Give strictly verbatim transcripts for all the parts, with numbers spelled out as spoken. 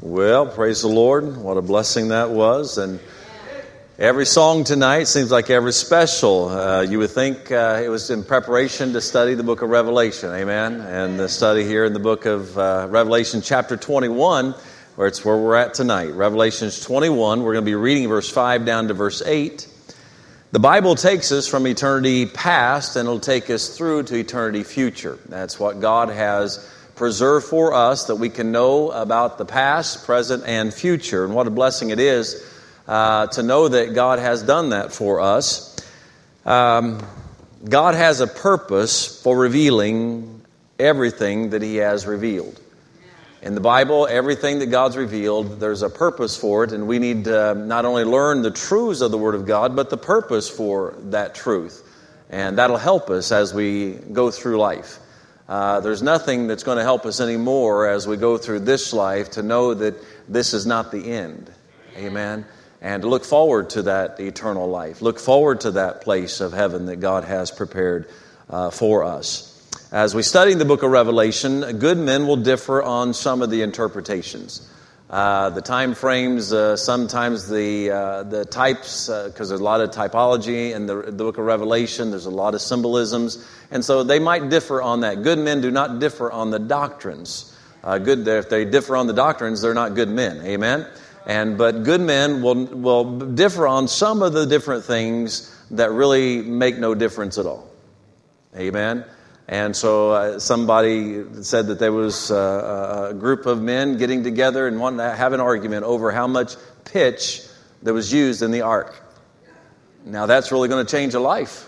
Well, praise the Lord. What a blessing that was. And every song tonight seems like every special. Uh, you would think uh, it was in preparation to study the book of Revelation. Amen. And the study here in the book of uh, Revelation chapter twenty-one, where it's where we're at tonight. Revelation twenty-one, we're going to be reading verse five down to verse eight. The Bible takes us from eternity past and it'll take us through to eternity future. That's what God has preserved for us, that we can know about the past, present, and future. And what a blessing it is uh, to know that God has done that for us. Um, God has a purpose for revealing everything that He has revealed. In the Bible, everything that God's revealed, there's a purpose for it, and we need to not only learn the truths of the Word of God, but the purpose for that truth. And that'll help us as we go through life. Uh, there's nothing that's going to help us anymore as we go through this life to know that this is not the end. Amen. And to look forward to that eternal life. Look forward to that place of heaven that God has prepared uh, for us. As we study the book of Revelation, good men will differ on some of the interpretations. Uh, the time frames, uh, sometimes the uh, the types, because uh, there's a lot of typology in the, the book of Revelation. There's a lot of symbolisms. And so they might differ on that. Good men do not differ on the doctrines. Uh, good, if they differ on the doctrines, they're not good men. Amen? And But good men will, will differ on some of the different things that really make no difference at all. Amen? And so uh, somebody said that there was uh, a group of men getting together and wanting to have an argument over how much pitch that was used in the ark. Now that's really going to change a life.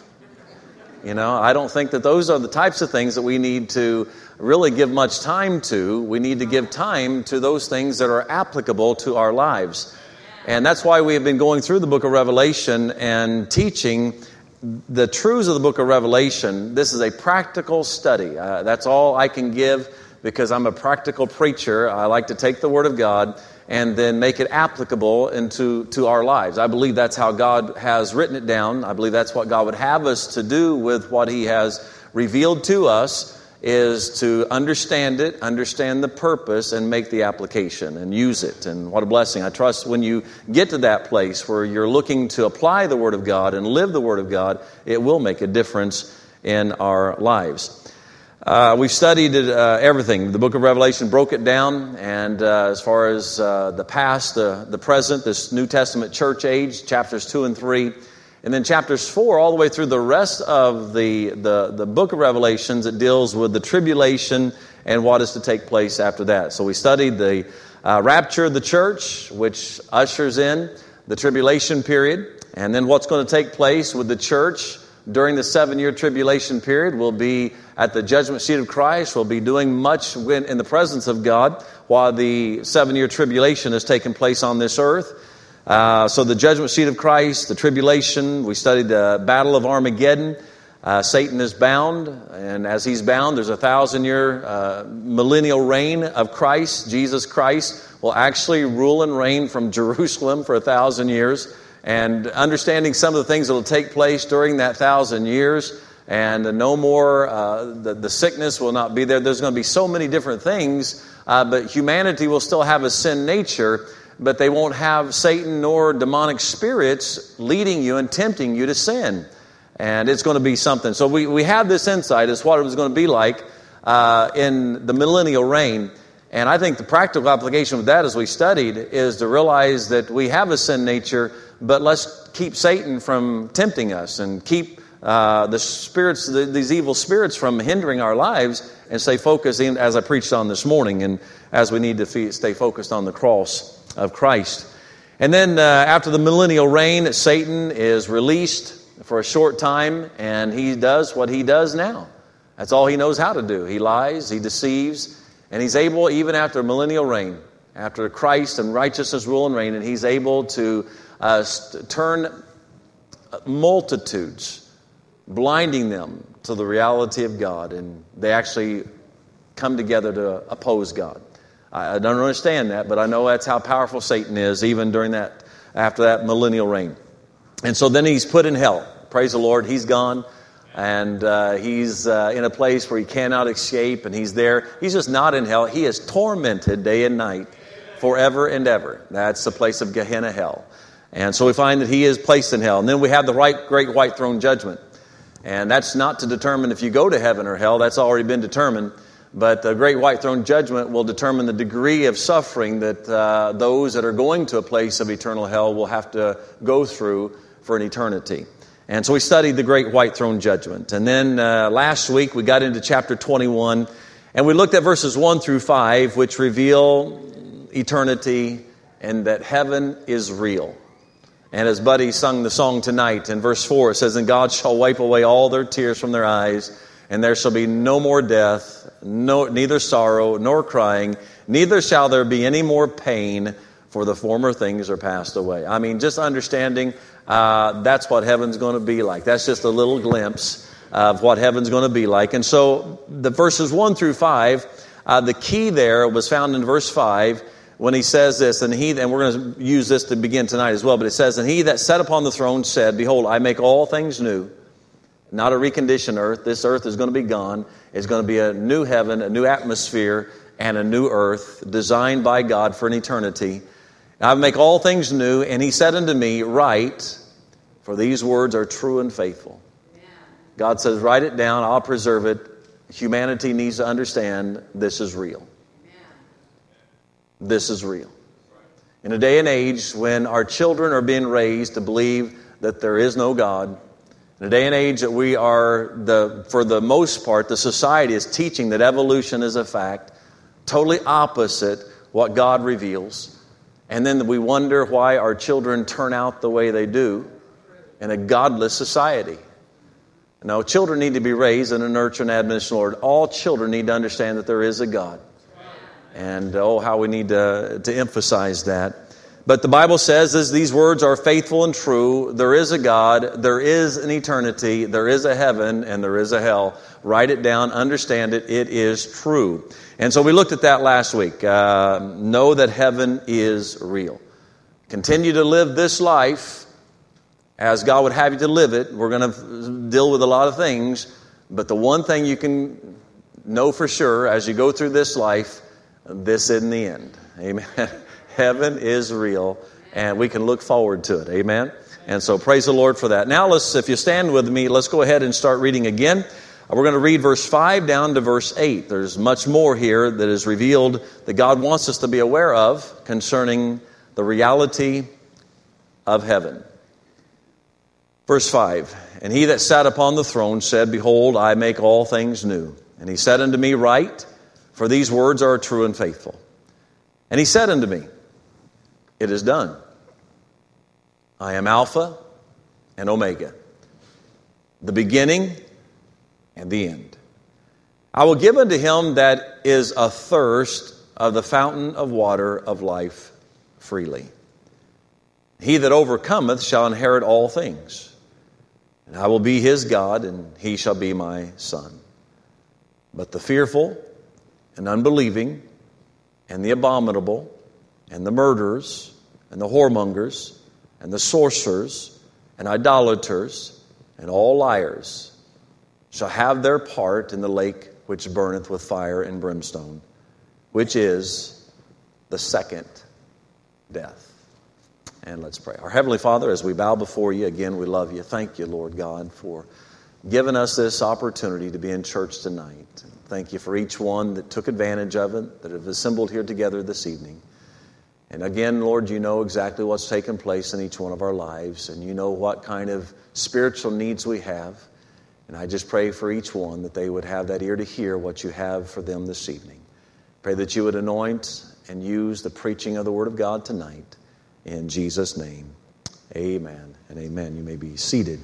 You know, I don't think that those are the types of things that we need to really give much time to. We need to give time to those things that are applicable to our lives. And that's why we have been going through the book of Revelation and teaching the truths of the book of Revelation. This is a practical study. Uh, that's all I can give because I'm a practical preacher. I like to take the Word of God and then make it applicable into to our lives. I believe that's how God has written it down. I believe that's what God would have us to do with what He has revealed to us, is to understand it, understand the purpose, and make the application and use it. And what a blessing. I trust when you get to that place where you're looking to apply the Word of God and live the Word of God, it will make a difference in our lives. Uh, we've studied it, uh, everything. The book of Revelation broke it down, and uh, as far as uh, the past, the, the present, this New Testament church age, chapters two and three, and then chapters four, all the way through the rest of the, the, the book of Revelations, it deals with the tribulation and what is to take place after that. So we studied the uh, rapture of the church, which ushers in the tribulation period, and then what's going to take place with the church during the seven-year tribulation period. We'll be at the judgment seat of Christ. We'll be doing much when, in the presence of God while the seven-year tribulation is taking place on this earth. Uh, so the judgment seat of Christ, the tribulation, we studied the battle of Armageddon. Uh, Satan is bound, and as he's bound, there's a thousand-year uh, millennial reign of Christ. Jesus Christ will actually rule and reign from Jerusalem for a thousand years. And understanding some of the things that will take place during that thousand years, and no more, uh, the, the sickness will not be there. There's going to be so many different things, uh, but humanity will still have a sin nature, but they won't have Satan nor demonic spirits leading you and tempting you to sin. And it's going to be something. So we, we have this insight as what it was going to be like uh, in the millennial reign. And I think the practical application of that, as we studied, is to realize that we have a sin nature, but let's keep Satan from tempting us and keep uh, the spirits, the, these evil spirits from hindering our lives, and stay focused, in, as I preached on this morning, and as we need to stay focused on the cross of Christ. And then uh, after the millennial reign, Satan is released for a short time, and he does what he does now. That's all he knows how to do. He lies, he deceives, and he's able, even after a millennial reign, after Christ and righteousness rule and reign, and he's able to uh, st- turn multitudes, blinding them to the reality of God, and they actually come together to oppose God. I don't understand that, but I know that's how powerful Satan is, even during that, after that millennial reign. And so then he's put in hell. Praise the Lord, he's gone. And uh, he's uh, in a place where he cannot escape, and he's there. He's just not in hell. He is tormented day and night forever and ever. That's the place of Gehenna, hell. And so we find that he is placed in hell. And then we have the right, great white throne judgment. And that's not to determine if you go to heaven or hell. That's already been determined. But the great white throne judgment will determine the degree of suffering that uh, those that are going to a place of eternal hell will have to go through for an eternity. And so we studied the great white throne judgment. And then uh, last week we got into chapter twenty-one. And we looked at verses one through five, which reveal eternity and that heaven is real. And as Buddy sung the song tonight, in verse four, it says, "And God shall wipe away all their tears from their eyes, and there shall be no more death, no, neither sorrow nor crying, neither shall there be any more pain, for the former things are passed away." I mean, just understanding uh, that's what heaven's going to be like. That's just a little glimpse of what heaven's going to be like. And so the verses one through five, uh, the key there was found in verse five, when he says this, and he, and we're going to use this to begin tonight as well, but it says, "And he that sat upon the throne said, Behold, I make all things new." Not a reconditioned earth. This earth is going to be gone. It's going to be a new heaven, a new atmosphere, and a new earth designed by God for an eternity. "I make all things new, and he said unto me, Write, for these words are true and faithful." God says, write it down, I'll preserve it. Humanity needs to understand this is real. This is real. In a day and age when our children are being raised to believe that there is no God, in a day and age that we are, the for the most part, the society is teaching that evolution is a fact, totally opposite what God reveals. And then we wonder why our children turn out the way they do in a godless society. No, children need to be raised in a nurture and admonition, Lord. All children need to understand that there is a God. And oh, how we need to, to emphasize that. But the Bible says as these words are faithful and true, there is a God, there is an eternity, there is a heaven, and there is a hell. Write it down, understand it, it is true. And so we looked at that last week. Uh, know that heaven is real. Continue to live this life as God would have you to live it. We're going to deal with a lot of things, but the one thing you can know for sure as you go through this life, this isn't the end. Amen. Heaven is real, and we can look forward to it. Amen. And so praise the Lord for that. Now let's, if you stand with me, let's go ahead and start reading again. We're going to read verse five down to verse eight. There's much more here that is revealed that God wants us to be aware of concerning the reality of heaven. Verse five, "And he that sat upon the throne said, Behold, I make all things new. And he said unto me, Write, for these words are true and faithful. And he said unto me, It is done. I am Alpha and Omega, the beginning and the end. I will give unto him that is athirst of the fountain of water of life freely. He that overcometh shall inherit all things. And I will be his God, and he shall be my son. But the fearful and unbelieving and the abominable and the murderers and the whoremongers and the sorcerers and idolaters and all liars shall have their part in the lake which burneth with fire and brimstone, which is the second death." And let's pray. Our Heavenly Father, as we bow before you, again, we love you. Thank you, Lord God, for giving us this opportunity to be in church tonight. Thank you for each one that took advantage of it, that have assembled here together this evening. And again, Lord, you know exactly what's taken place in each one of our lives, and you know what kind of spiritual needs we have. And I just pray for each one that they would have that ear to hear what you have for them this evening. Pray that you would anoint and use the preaching of the Word of God tonight. In Jesus' name, amen and amen. You may be seated.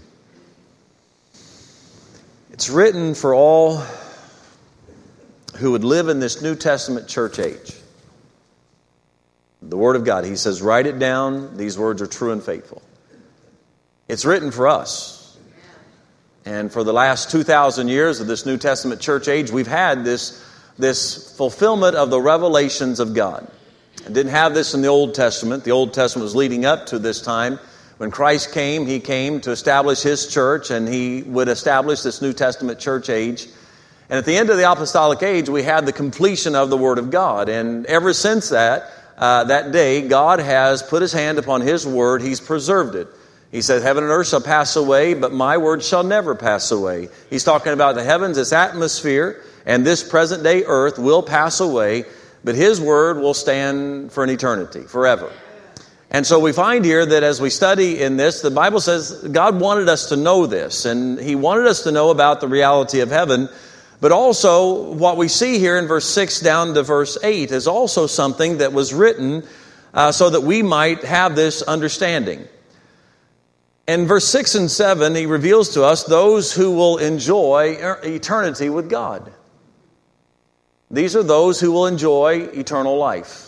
It's written for all who would live in this New Testament church age. The Word of God, he says, write it down. These words are true and faithful. It's written for us. And for the last two thousand years of this New Testament church age, we've had this, this fulfillment of the revelations of God. And didn't have this in the Old Testament. The Old Testament was leading up to this time. When Christ came, he came to establish his church, and he would establish this New Testament church age. And at the end of the apostolic age, we had the completion of the Word of God. And ever since that, uh, that day, God has put his hand upon his word. He's preserved it. He said, heaven and earth shall pass away, but my word shall never pass away. He's talking about the heavens, its atmosphere, and this present day earth will pass away, but his word will stand for an eternity, forever. And so we find here that as we study in this, the Bible says God wanted us to know this, and he wanted us to know about the reality of heaven, but also what we see here in verse six down to verse eight is also something that was written uh, so that we might have this understanding. In verse six and seven, he reveals to us those who will enjoy eternity with God. These are those who will enjoy eternal life.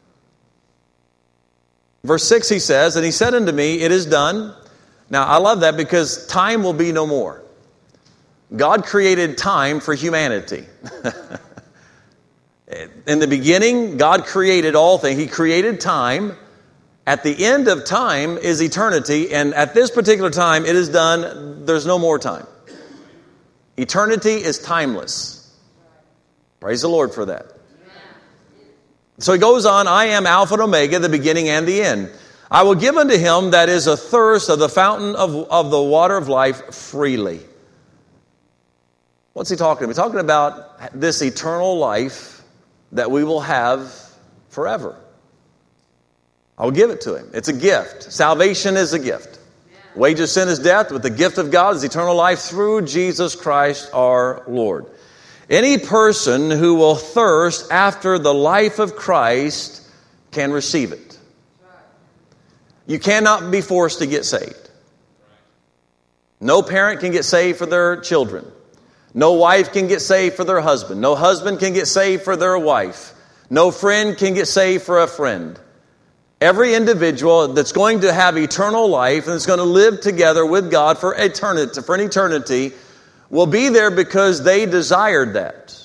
Verse six, he says, and he said unto me, it is done. Now, I love that because time will be no more. God created time for humanity. In the beginning, God created all things. He created time. At the end of time is eternity, and at this particular time, it is done. There's no more time. Eternity is timeless. Praise the Lord for that. So he goes on, I am Alpha and Omega, the beginning and the end. I will give unto him that is athirst of the fountain of, of the water of life freely. What's he talking about? He's talking about this eternal life that we will have forever. I will give it to him. It's a gift. Salvation is a gift. Yeah. Wage of sin is death, but the gift of God is eternal life through Jesus Christ our Lord. Any person who will thirst after the life of Christ can receive it. You cannot be forced to get saved. No parent can get saved for their children. No wife can get saved for their husband. No husband can get saved for their wife. No friend can get saved for a friend. Every individual that's going to have eternal life and is going to live together with God for eternity, for an eternity, will be there because they desired that.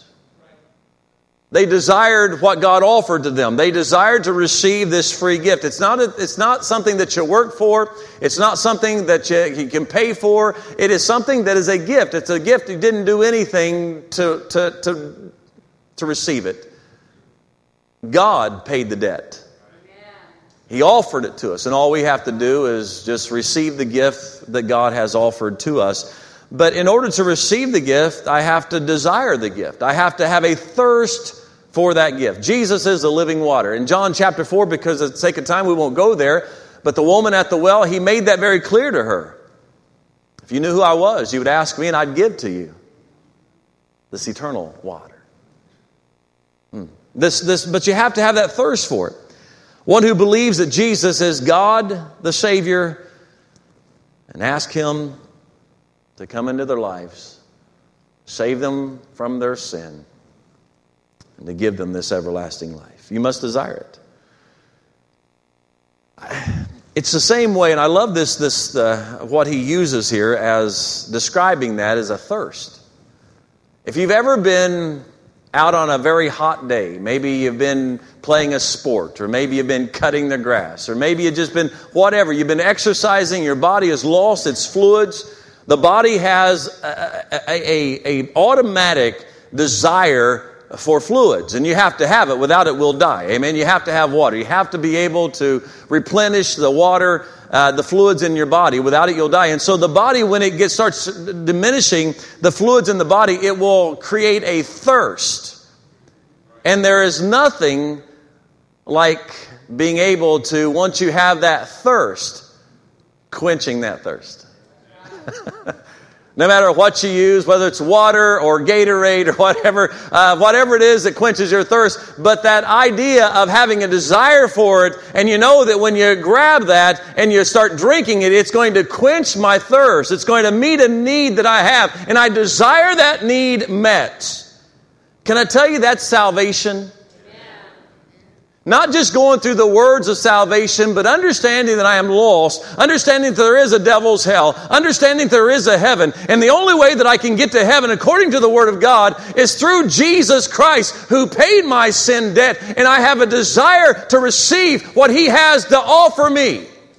They desired what God offered to them. They desired to receive this free gift. It's not, a, it's not something that you work for. It's not something that you, you can pay for. It is something that is a gift. It's a gift you didn't do anything to, to, to, to receive it. God paid the debt. He offered it to us, and all we have to do is just receive the gift that God has offered to us. But in order to receive the gift, I have to desire the gift. I have to have a thirst for that gift. Jesus is the living water. In John chapter four, because of the sake of time, we won't go there, but the woman at the well, he made that very clear to her. If you knew who I was, you would ask me, and I'd give to you this eternal water. Hmm. This, this, but you have to have that thirst for it. One who believes that Jesus is God, the Savior, and ask him to come into their lives, save them from their sin, and to give them this everlasting life. You must desire it. It's the same way, and I love this, this uh, what he uses here as describing that as a thirst. If you've ever been out on a very hot day, maybe you've been playing a sport, or maybe you've been cutting the grass, or maybe you've just been whatever, you've been exercising, your body has lost its fluids. The body has a, a, a, a automatic desire for fluids, and you have to have it. Without it, we'll die. Amen. You have to have water. You have to be able to replenish the water, uh, the fluids in your body. Without it, you'll die. And so the body, when it gets starts diminishing the fluids in the body, it will create a thirst. And there is nothing like being able to, once you have that thirst, quenching that thirst. No matter what you use, whether it's water or Gatorade or whatever, uh, whatever it is that quenches your thirst, but that idea of having a desire for it, and you know that when you grab that and you start drinking it, it's going to quench my thirst. It's going to meet a need that I have, and I desire that need met. Can I tell you that's salvation? Not just going through the words of salvation, but understanding that I am lost, understanding that there is a devil's hell, understanding that there is a heaven. And the only way that I can get to heaven, according to the Word of God, is through Jesus Christ, who paid my sin debt. And I have a desire to receive what He has to offer me.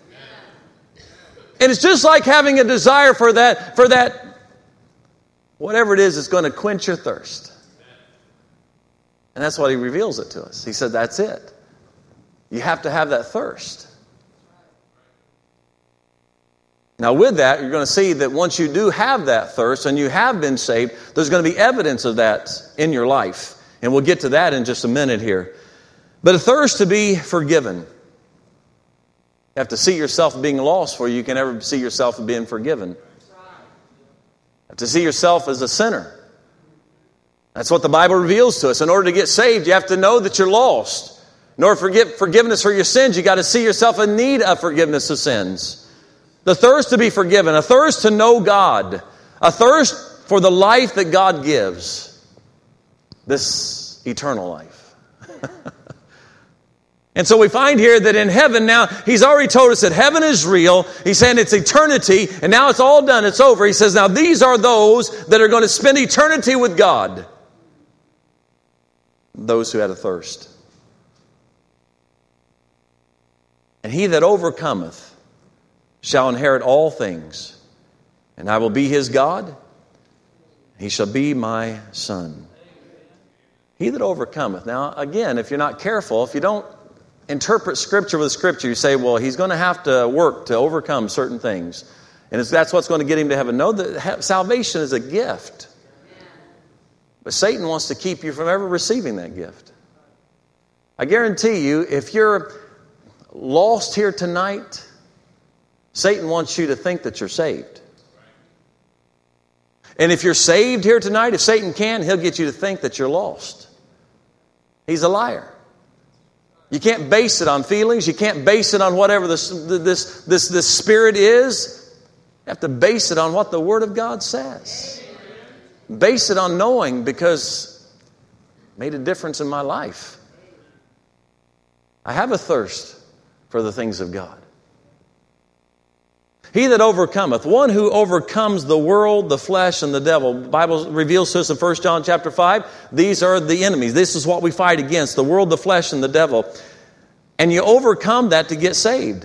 And it's just like having a desire for that, for that, whatever it is that's going to quench your thirst. And that's what He reveals it to us. He said, that's it. You have to have that thirst. Now with that, you're going to see that once you do have that thirst and you have been saved, there's going to be evidence of that in your life. And we'll get to that in just a minute here. But a thirst to be forgiven. You have to see yourself being lost before you can ever see yourself being forgiven. You have to see yourself as a sinner. That's what the Bible reveals to us. In order to get saved, you have to know that you're lost. In order to get forgiveness for your sins, you got to see yourself in need of forgiveness of sins. The thirst to be forgiven, a thirst to know God, a thirst for the life that God gives, this eternal life. And so we find here that in heaven now, He's already told us that heaven is real. He's saying it's eternity, and now it's all done, it's over. He says, now these are those that are going to spend eternity with God. Those who had a thirst. And he that overcometh shall inherit all things, and I will be his God, he shall be my son. He that overcometh. Now, again, if you're not careful, if you don't interpret Scripture with Scripture, you say, well, he's going to have to work to overcome certain things. And it's, that's what's going to get him to heaven. No, that salvation is a gift. But Satan wants to keep you from ever receiving that gift. I guarantee you, if you're lost here tonight, Satan wants you to think that you're saved. And if you're saved here tonight, if Satan can, he'll get you to think that you're lost. He's a liar. You can't base it on feelings. You can't base it on whatever this, this, this, this spirit is. You have to base it on what the Word of God says. Base it on knowing, because it made a difference in my life. I have a thirst for the things of God. He that overcometh, one who overcomes the world, the flesh, and the devil. The Bible reveals to us in First John chapter five, these are the enemies. This is what we fight against, the world, the flesh, and the devil. And you overcome that to get saved.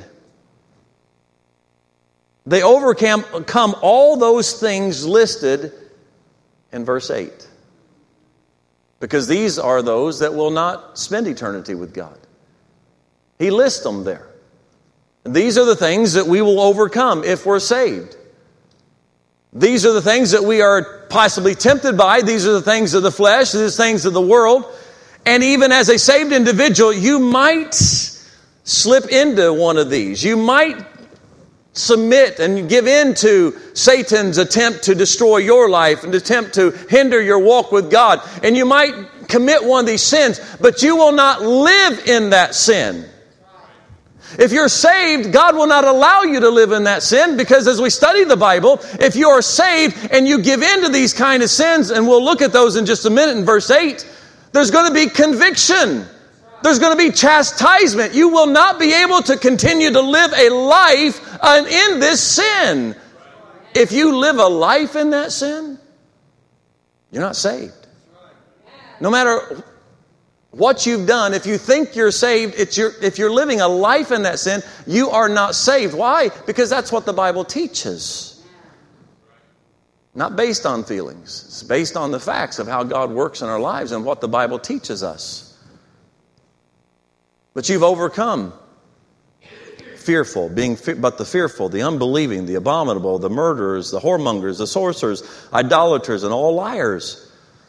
They overcome come all those things listed in verse eight. Because these are those that will not spend eternity with God. He lists them there. These are the things that we will overcome if we're saved. These are the things that we are possibly tempted by. These are the things of the flesh. These are the things of the world. And even as a saved individual, you might slip into one of these. You might submit and give in to Satan's attempt to destroy your life and attempt to hinder your walk with God. And you might commit one of these sins, but you will not live in that sin. If you're saved, God will not allow you to live in that sin, because as we study the Bible, if you are saved and you give in to these kind of sins, and we'll look at those in just a minute in verse eight, there's going to be conviction. There's going to be chastisement. You will not be able to continue to live a life in this sin. If you live a life in that sin, you're not saved. No matter what you've done, if you think you're saved, it's your, if you're living a life in that sin, you are not saved. Why? Because that's what the Bible teaches. Not based on feelings. It's based on the facts of how God works in our lives and what the Bible teaches us. But you've overcome fearful, being fe- but the fearful, the unbelieving, the abominable, the murderers, the whoremongers, the sorcerers, idolaters, and all liars.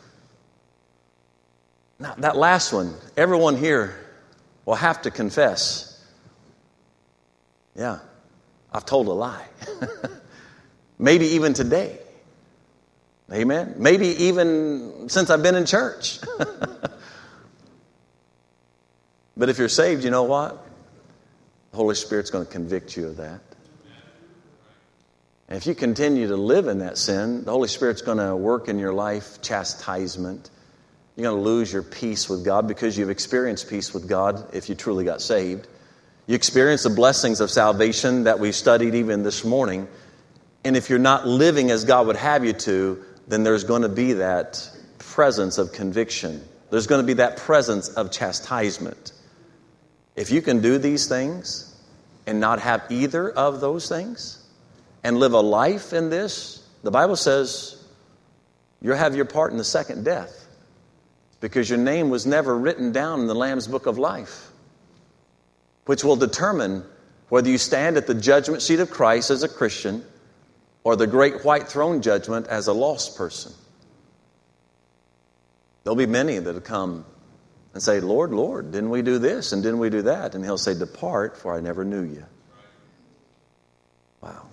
Now, that last one, everyone here will have to confess, yeah, I've told a lie. Maybe even today. Amen? Maybe even since I've been in church. But if you're saved, you know what? The Holy Spirit's going to convict you of that. And if you continue to live in that sin, the Holy Spirit's going to work in your life chastisement. You're going to lose your peace with God, because you've experienced peace with God if you truly got saved. You experience the blessings of salvation that we studied even this morning. And if you're not living as God would have you to, then there's going to be that presence of conviction. There's going to be that presence of chastisement. If you can do these things and not have either of those things and live a life in this, the Bible says you'll have your part in the second death, because your name was never written down in the Lamb's book of life. which will determine whether you stand at the judgment seat of Christ as a Christian or the great white throne judgment as a lost person. There'll be many that will come and say, Lord, Lord, didn't we do this and didn't we do that? And He'll say, depart, for I never knew you. Wow.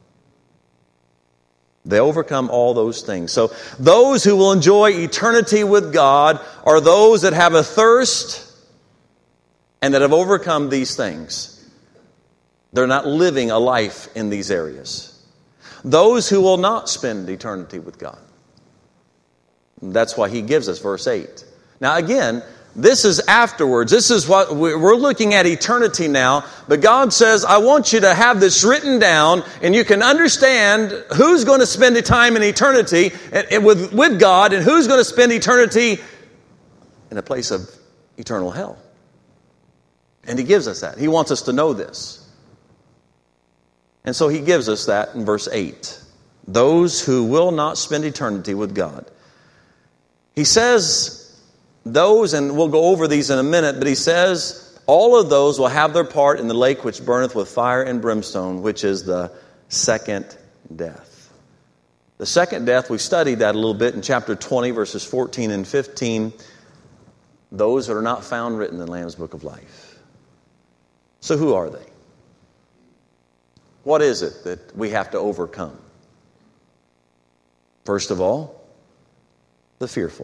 They overcome all those things. So those who will enjoy eternity with God are those that have a thirst and that have overcome these things. They're not living a life in these areas. Those who will not spend eternity with God. That's why He gives us verse eight. Now again, this is afterwards. This is what we're looking at eternity now. But God says, I want you to have this written down and you can understand who's going to spend the time in eternity with, with God and who's going to spend eternity in a place of eternal hell. And He gives us that. He wants us to know this. And so He gives us that in verse eight. Those who will not spend eternity with God. He says those, and we'll go over these in a minute, but He says all of those will have their part in the lake which burneth with fire and brimstone, which is the second death. The second death, we studied that a little bit in chapter twenty, verses fourteen and fifteen. Those that are not found written in the Lamb's Book of Life. So who are they? What is it that we have to overcome? First of all, the fearful.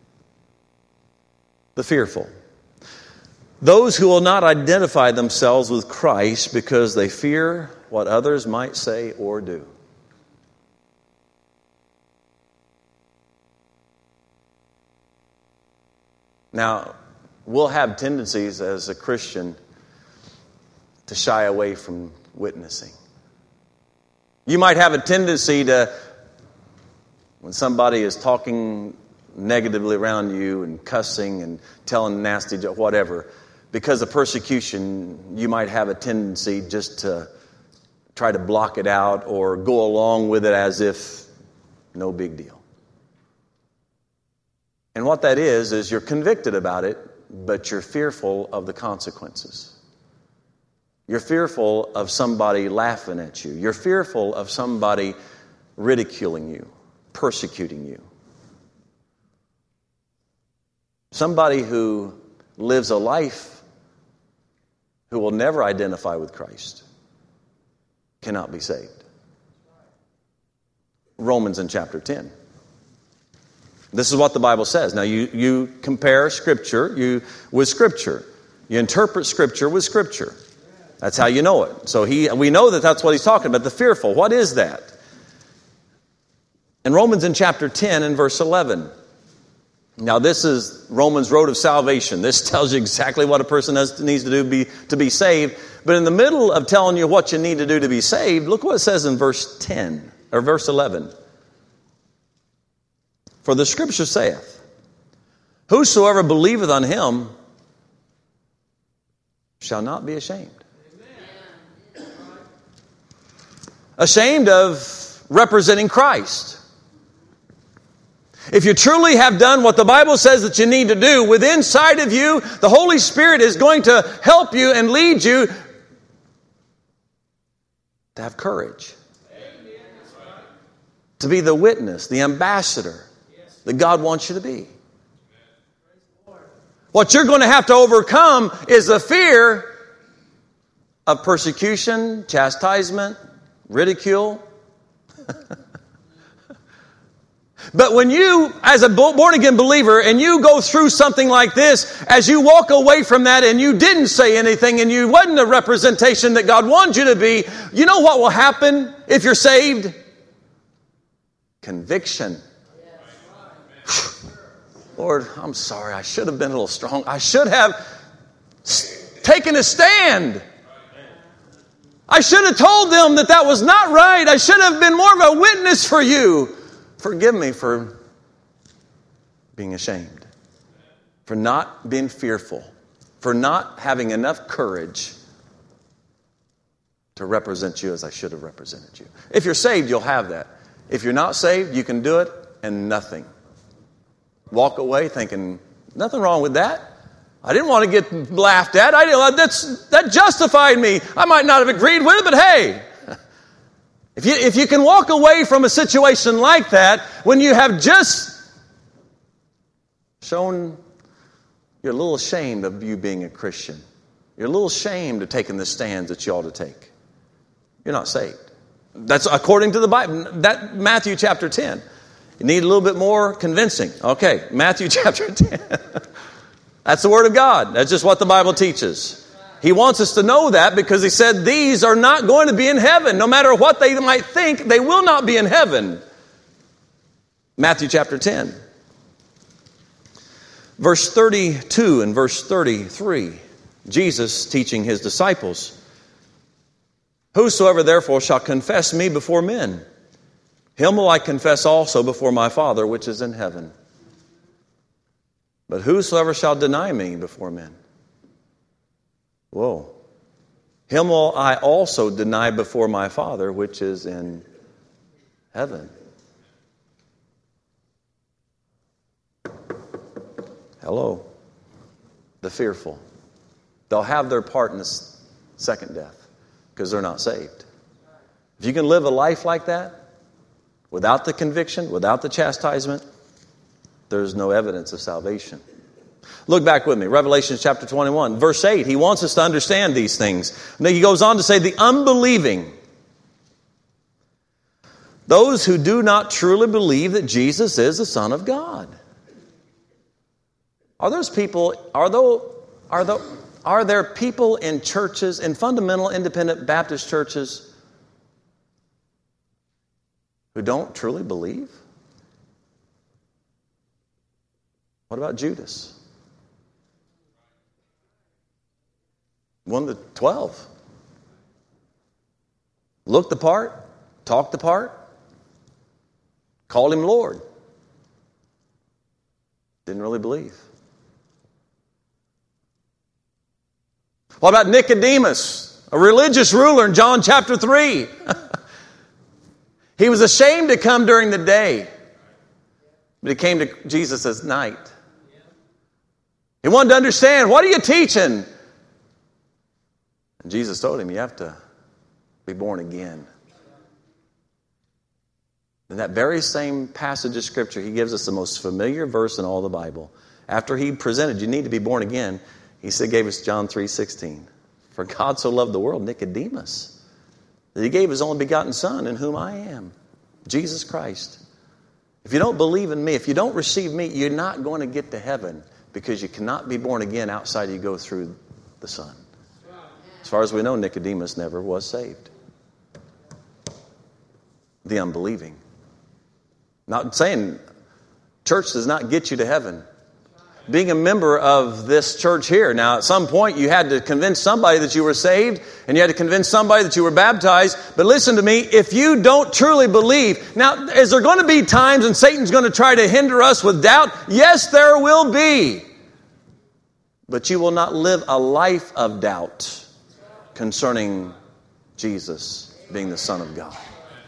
The fearful. Those who will not identify themselves with Christ because they fear what others might say or do. Now, we'll have tendencies as a Christian to shy away from witnessing. You might have a tendency to, when somebody is talking negatively around you and cussing and telling nasty jokes, whatever, because of persecution, you might have a tendency just to try to block it out or go along with it as if no big deal. And what that is, is you're convicted about it, but you're fearful of the consequences. You're fearful of somebody laughing at you. You're fearful of somebody ridiculing you, persecuting you. Somebody who lives a life who will never identify with Christ cannot be saved. Romans in chapter ten. This is what the Bible says. Now you, you compare Scripture you with Scripture. You interpret Scripture with Scripture. That's how you know it. So he, we know that that's what he's talking about, the fearful. What is that? In Romans in chapter ten and verse eleven. Now this is Romans' road of salvation. This tells you exactly what a person has, needs to do to be, to be saved. But in the middle of telling you what you need to do to be saved, look what it says in verse ten, or verse eleven. For the Scripture saith, whosoever believeth on Him shall not be ashamed. Ashamed of representing Christ. If you truly have done what the Bible says that you need to do, within inside of you, the Holy Spirit is going to help you and lead you to have courage. To be the witness, the ambassador that God wants you to be. What you're going to have to overcome is the fear of persecution, chastisement, ridicule. But when you, as a born-again believer, and you go through something like this, as you walk away from that and you didn't say anything and you wasn't a representation that God wanted you to be, you know what will happen if you're saved? Conviction. Lord, I'm sorry. I should have been a little strong. I should have taken a stand. I should have told them that that was not right. I should have been more of a witness for you. Forgive me for being ashamed, for not being fearful, for not having enough courage to represent you as I should have represented you. If you're saved, you'll have that. If you're not saved, you can do it and nothing. Walk away thinking, nothing wrong with that. I didn't want to get laughed at. I didn't, that's, that justified me. I might not have agreed with it, but hey, if you, if you can walk away from a situation like that when you have just shown you're a little ashamed of you being a Christian, you're a little ashamed of taking the stands that you ought to take, you're not saved. That's according to the Bible. That Matthew chapter ten. You need a little bit more convincing. Okay, Matthew chapter ten. That's the Word of God. That's just what the Bible teaches. He wants us to know that because he said these are not going to be in heaven. No matter what they might think, they will not be in heaven. Matthew chapter ten. Verse thirty-two and verse thirty-three. Jesus teaching his disciples. Whosoever therefore shall confess me before men, him will I confess also before my Father which is in heaven. But whosoever shall deny me before men, whoa, him will I also deny before my Father which is in heaven. Hello. The fearful. They'll have their part in the second death because they're not saved. If you can live a life like that, without the conviction, without the chastisement, there's no evidence of salvation. Look back with me. Revelation chapter twenty-one, verse eight. He wants us to understand these things. Now he goes on to say, the unbelieving, those who do not truly believe that Jesus is the Son of God. Are those people, are those, are those, are there people in churches, in fundamental independent Baptist churches, who don't truly believe? What about Judas? One of the twelve. Looked the part, talked the part, called him Lord. Didn't really believe. What about Nicodemus, a religious ruler in John chapter three? He was ashamed to come during the day, but he came to Jesus at night. He wanted to understand, what are you teaching? And Jesus told him, you have to be born again. In that very same passage of Scripture, he gives us the most familiar verse in all the Bible. After he presented, you need to be born again, he said, gave us John three sixteen. For God so loved the world, Nicodemus, that he gave his only begotten Son, in whom I am, Jesus Christ. If you don't believe in me, if you don't receive me, you're not going to get to heaven, because you cannot be born again outside you go through the Son. As far as we know, Nicodemus never was saved. The unbelieving. Not saying church does not get you to heaven. Being a member of this church here. Now, at some point, you had to convince somebody that you were saved, and you had to convince somebody that you were baptized. But listen to me, if you don't truly believe, now, is there going to be times when Satan's going to try to hinder us with doubt? Yes, there will be. But you will not live a life of doubt concerning Jesus being the Son of God.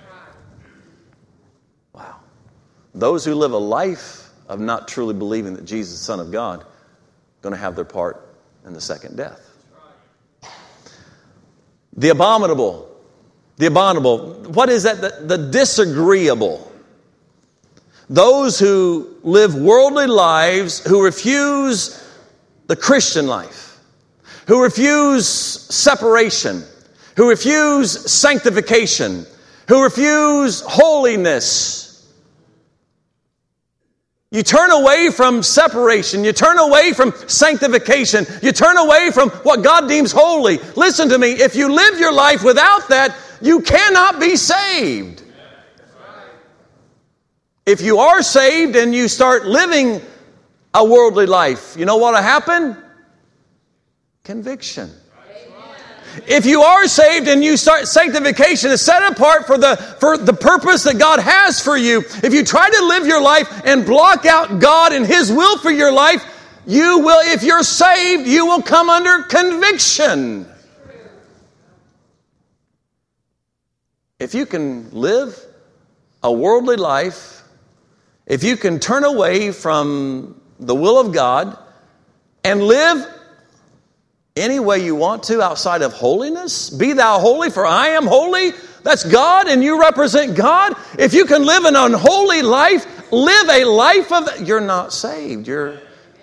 Wow. Those who live a life of not truly believing that Jesus is the Son of God are going to have their part in the second death. The abominable. The abominable. What is that? The, the disagreeable. Those who live worldly lives, who refuse the Christian life, who refuse separation, who refuse sanctification, who refuse holiness. You turn away from separation. You turn away from sanctification. You turn away from what God deems holy. Listen to me. If you live your life without that, you cannot be saved. If you are saved and you start living a worldly life, you know what will happen? Conviction. If you are saved and you start sanctification is set apart for the for the purpose that God has for you. If you try to live your life and block out God and His will for your life, you will, if you're saved, you will come under conviction. If you can live a worldly life, if you can turn away from the will of God and live any way you want to outside of holiness? Be thou holy, for I am holy. That's God, and you represent God. If you can live an unholy life, live a life of... You're not saved. You're...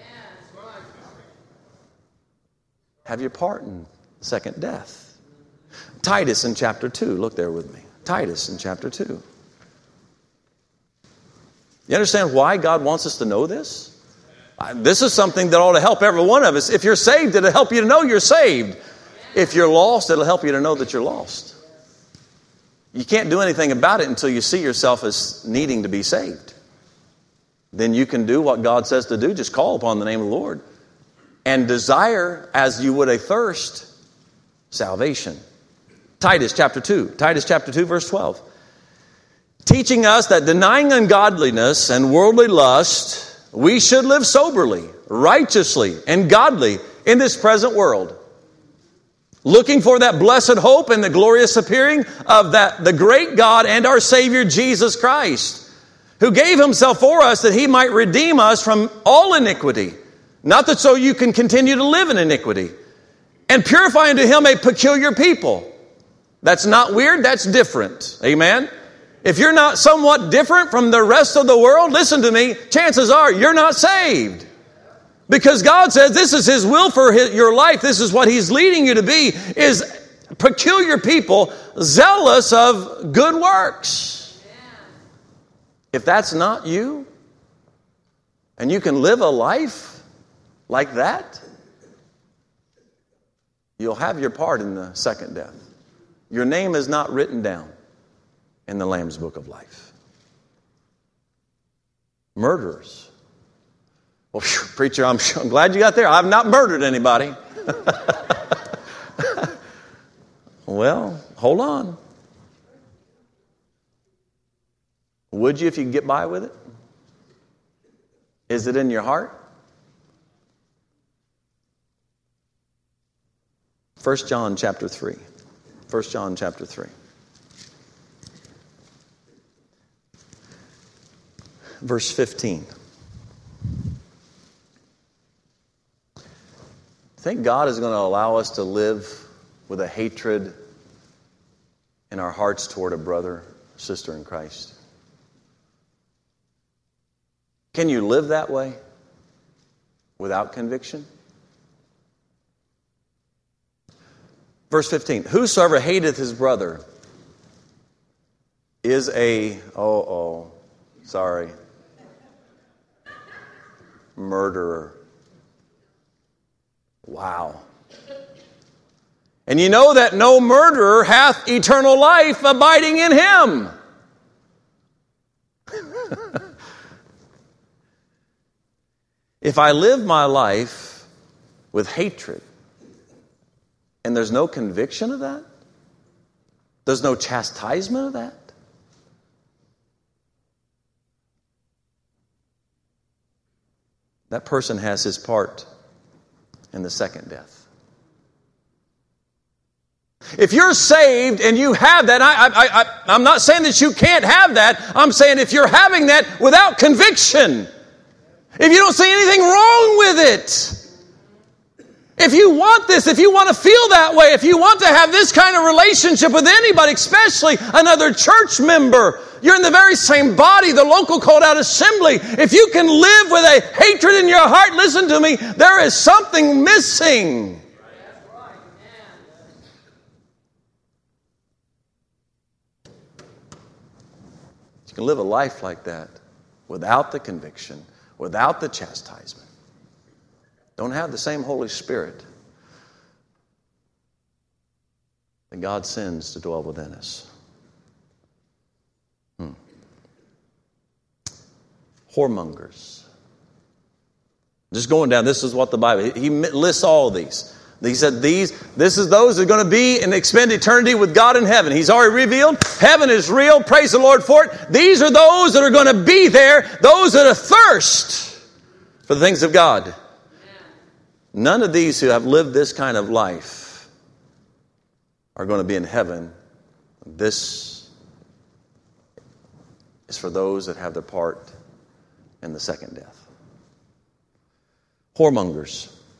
Have your part in second death. Titus in chapter two. Look there with me. Titus in chapter two. You understand why God wants us to know this? This is something that ought to help every one of us. If you're saved, it'll help you to know you're saved. If you're lost, it'll help you to know that you're lost. You can't do anything about it until you see yourself as needing to be saved. Then you can do what God says to do. Just call upon the name of the Lord. And desire, as you would a thirst, salvation. Titus chapter two. Titus chapter two, verse twelve. Teaching us that denying ungodliness and worldly lust, we should live soberly, righteously, and godly in this present world, looking for that blessed hope and the glorious appearing of that the great God and our Savior Jesus Christ, who gave himself for us that he might redeem us from all iniquity, not that so you can continue to live in iniquity, and purify unto him a peculiar people. That's not weird, that's different. Amen? If you're not somewhat different from the rest of the world, listen to me, chances are you're not saved. Because God says this is his will for his, your life. This is what he's leading you to be, is peculiar people zealous of good works. If that's not you, and you can live a life like that, you'll have your part in the second death. Your name is not written down in the Lamb's Book of Life. Murderers. Well, phew, preacher, I'm, I'm glad you got there. I've not murdered anybody. Well, hold on. Would you if you could get by with it? Is it in your heart? First John chapter three. First John chapter three. Verse fifteen. Think God is going to allow us to live with a hatred in our hearts toward a brother, sister in Christ? Can you live that way without conviction? Verse fifteen. Whosoever hateth his brother is a, oh, oh, sorry, murderer. Wow. And you know that no murderer hath eternal life abiding in him. If I live my life with hatred, and there's no conviction of that, there's no chastisement of that, that person has his part in the second death. If you're saved and you have that, I, I, I, I'm not saying that you can't have that. I'm saying if you're having that without conviction, if you don't see anything wrong with it, if you want this, if you want to feel that way, if you want to have this kind of relationship with anybody, especially another church member, you're in the very same body, the local called out assembly. If you can live with a hatred in your heart, listen to me, there is something missing. You can live a life like that without the conviction, without the chastisement. Don't have the same Holy Spirit that God sends to dwell within us. Hmm. Whoremongers. Just going down, this is what the Bible, he lists all of these. He said these, this is those that are going to be and expend eternity with God in heaven. He's already revealed. Heaven is real. Praise the Lord for it. These are those that are going to be there, those that are thirst for the things of God. None of these who have lived this kind of life are going to be in heaven. This is for those that have their part in the second death. Whoremongers.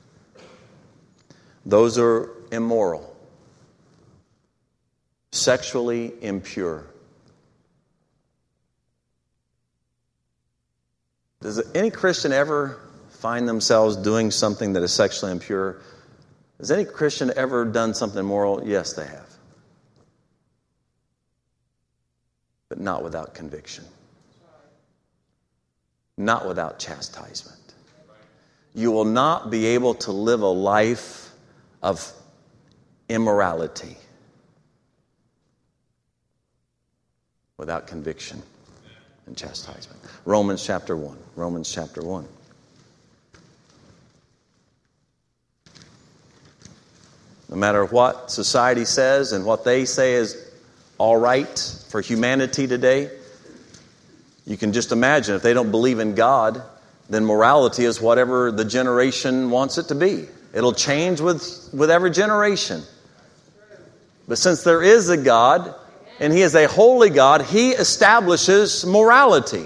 those are immoral, sexually impure. Does any Christian ever find themselves doing something that is sexually impure? Has any Christian ever done something immoral? Yes, they have. But not without conviction. Not without chastisement. You will not be able to live a life of immorality without conviction and chastisement. Romans chapter one. Romans chapter one. No matter what society says and what they say is all right for humanity today, you can just imagine if they don't believe in God, then morality is whatever the generation wants it to be. It'll change with, with every generation. But since there is a God, and He is a holy God, He establishes morality.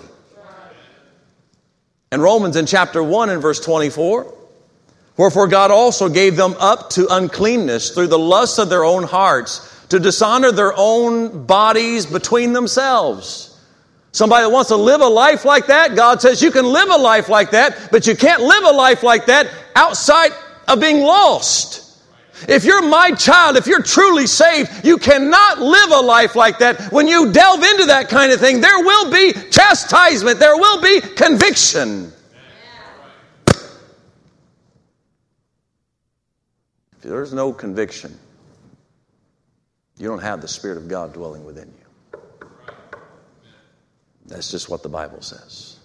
In Romans in chapter one and verse twenty-four, wherefore God also gave them up to uncleanness through the lust of their own hearts, to dishonor their own bodies between themselves. Somebody that wants to live a life like that, God says you can live a life like that, but you can't live a life like that outside of being lost. If you're my child, if you're truly saved, you cannot live a life like that. When you delve into that kind of thing, there will be chastisement, there will be conviction. If there's no conviction, you don't have the Spirit of God dwelling within you. That's just what the Bible says.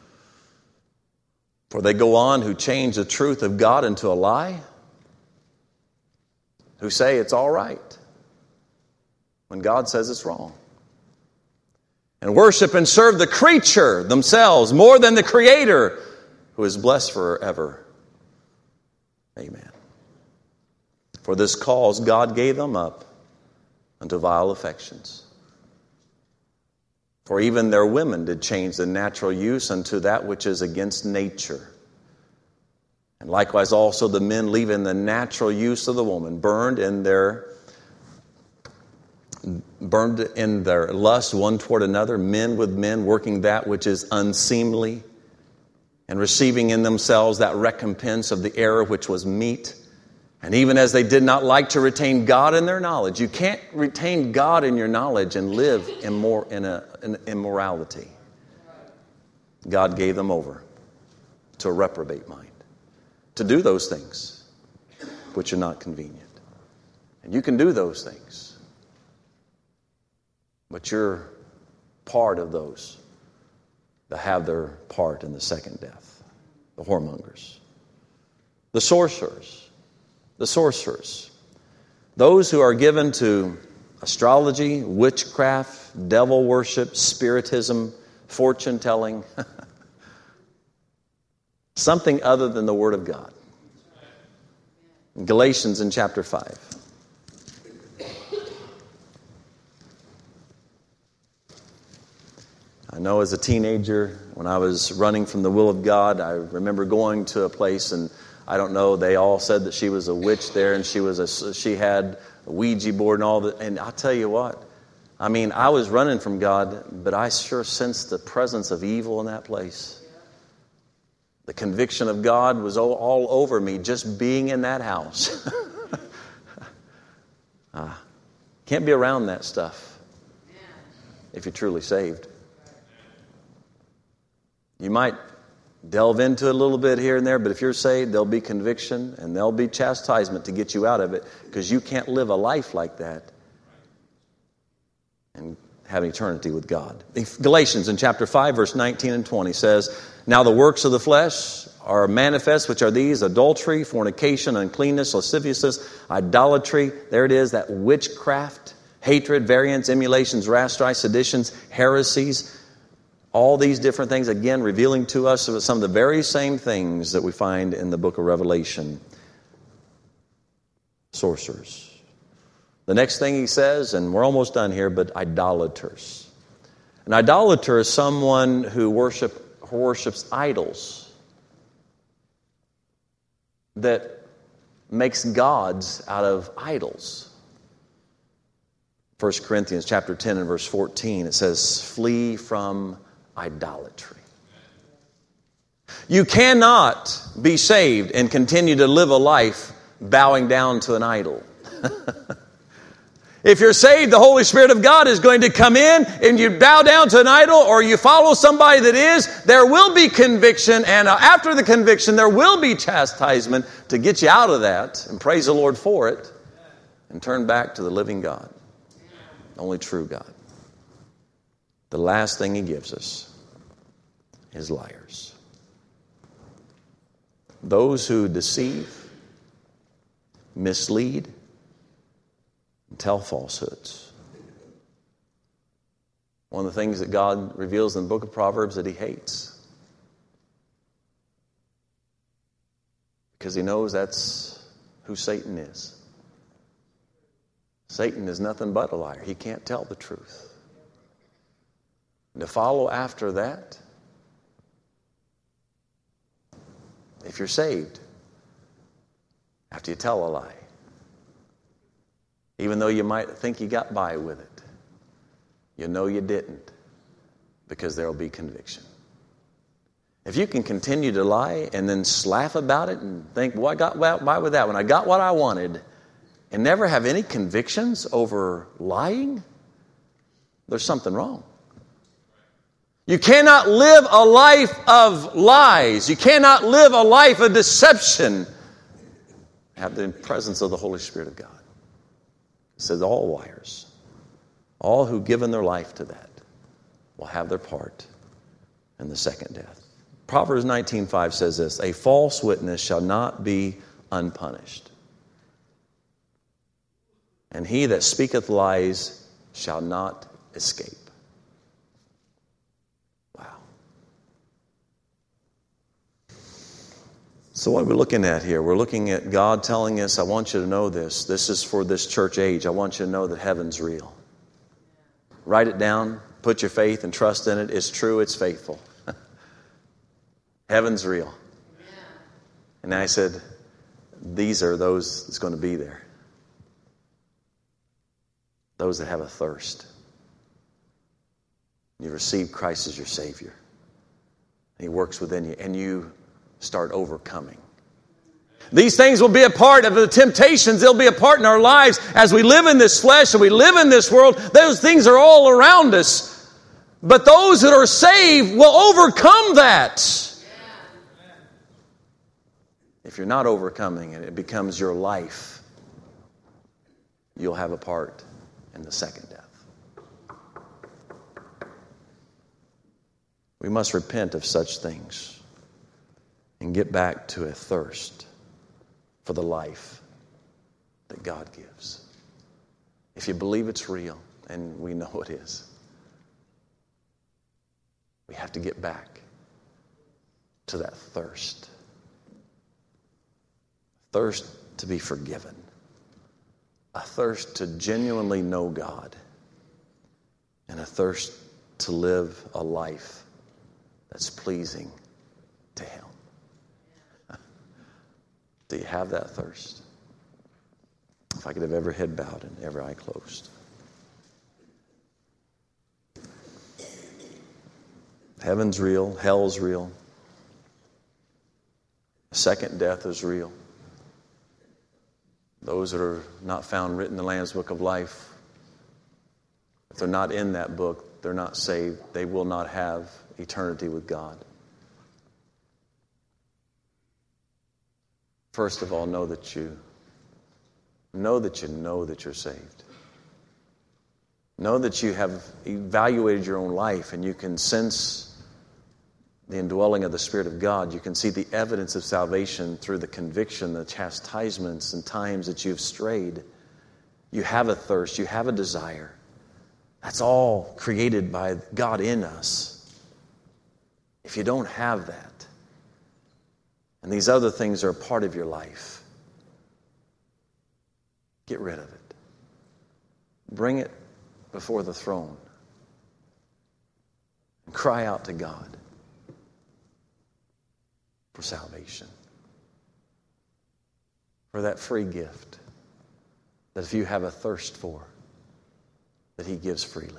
For they go on who change the truth of God into a lie, who say it's all right when God says it's wrong, and worship and serve the creature themselves more than the Creator, who is blessed forever. Amen. For this cause God gave them up unto vile affections. For even their women did change the natural use unto that which is against nature. And likewise also the men, leaving the natural use of the woman, burned in their burned in their lust one toward another, men with men, working that which is unseemly, and receiving in themselves that recompense of the error which was meet. And even as they did not like to retain God in their knowledge. You can't retain God in your knowledge and live immor- in, a, in immorality. God gave them over to a reprobate mind, to do those things which are not convenient. And you can do those things, but you're part of those that have their part in the second death. The whoremongers, the sorcerers, the sorcerers, those who are given to astrology, witchcraft, devil worship, spiritism, fortune telling, something other than the Word of God. In Galatians in chapter five. I know as a teenager, when I was running from the will of God, I remember going to a place and I don't know, they all said that she was a witch there and she was a, she had a Ouija board and all that. And I'll tell you what, I mean, I was running from God, but I sure sensed the presence of evil in that place. The conviction of God was all, all over me just being in that house. uh, can't be around that stuff if you're truly saved. You might delve into it a little bit here and there, but if you're saved, there'll be conviction and there'll be chastisement to get you out of it, because you can't live a life like that and have an eternity with God. Galatians in chapter five, verse nineteen and twenty says, now the works of the flesh are manifest, which are these: adultery, fornication, uncleanness, lasciviousness, idolatry. There it is, that witchcraft, hatred, variance, emulations, wrath, strife, seditions, heresies. All these different things, again, revealing to us some of the very same things that we find in the book of Revelation. Sorcerers. The next thing he says, and we're almost done here, but idolaters. An idolater is someone who worship, who worships idols that makes gods out of idols. First Corinthians chapter ten and verse fourteen, it says, flee from idolatry. You cannot be saved and continue to live a life bowing down to an idol. If you're saved, the Holy Spirit of God is going to come in and you bow down to an idol or you follow somebody that is, there will be conviction, and after the conviction there will be chastisement to get you out of that, and praise the Lord for it, and turn back to the living God, the only true God. The last thing He gives us is liars. Those who deceive, mislead, and tell falsehoods. One of the things that God reveals in the book of Proverbs that He hates. Because He knows that's who Satan is. Satan is nothing but a liar. He can't tell the truth. And to follow after that, if you're saved, after you tell a lie, even though you might think you got by with it, you know you didn't, because there will be conviction. If you can continue to lie and then laugh about it and think, well, I got by with that one, I got what I wanted, and never have any convictions over lying, there's something wrong. You cannot live a life of lies. You cannot live a life of deception. Have the presence of the Holy Spirit of God. It says all liars, all who've given their life to that, will have their part in the second death. Proverbs nineteen five says this, a false witness shall not be unpunished, and he that speaketh lies shall not escape. Wow. So what are we looking at here? We're looking at God telling us, I want you to know this. This is for this church age. I want you to know that heaven's real. Write it down. Put your faith and trust in it. It's true. It's faithful. Heaven's real. And I said, these are those that's going to be there. Those that have a thirst. You receive Christ as your Savior. He works within you, and you start overcoming. These things will be a part of the temptations. They'll be a part in our lives as we live in this flesh and we live in this world. Those things are all around us. But those that are saved will overcome that. If you're not overcoming it, it becomes your life. You'll have a part in the second death. We must repent of such things and get back to a thirst for the life that God gives. If you believe it's real, and we know it is, we have to get back to that thirst. Thirst to be forgiven. A thirst to genuinely know God. And a thirst to live a life that's pleasing to Him. Do you have that thirst? If I could have every head bowed and every eye closed. Heaven's real. Hell's real. Second death is real. Those that are not found written in the Lamb's Book of Life, if they're not in that book, they're not saved. They will not have eternity with God. First of all, know that you know that you know that you're saved. Know that you have evaluated your own life and you can sense the indwelling of the Spirit of God. You can see the evidence of salvation through the conviction, the chastisements and times that you've strayed. You have a thirst. You have a desire. That's all created by God in us. If you don't have that, and these other things are a part of your life, get rid of it. Bring it before the throne. And cry out to God for salvation. for that free gift that if you have a thirst for, that he gives freely.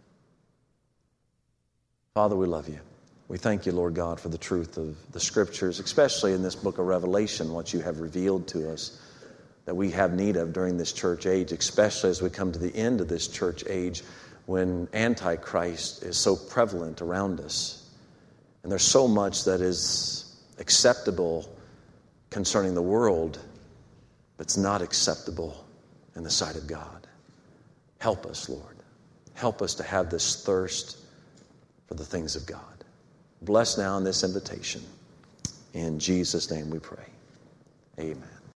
Father, we love you. We thank you, Lord God, for the truth of the Scriptures, especially in this book of Revelation, what you have revealed to us that we have need of during this church age, especially as we come to the end of this church age when Antichrist is so prevalent around us. And there's so much that is acceptable concerning the world, but it's not acceptable in the sight of God. Help us, Lord. Help us to have this thirst for the things of God. Bless now in this invitation. In Jesus' name we pray. Amen.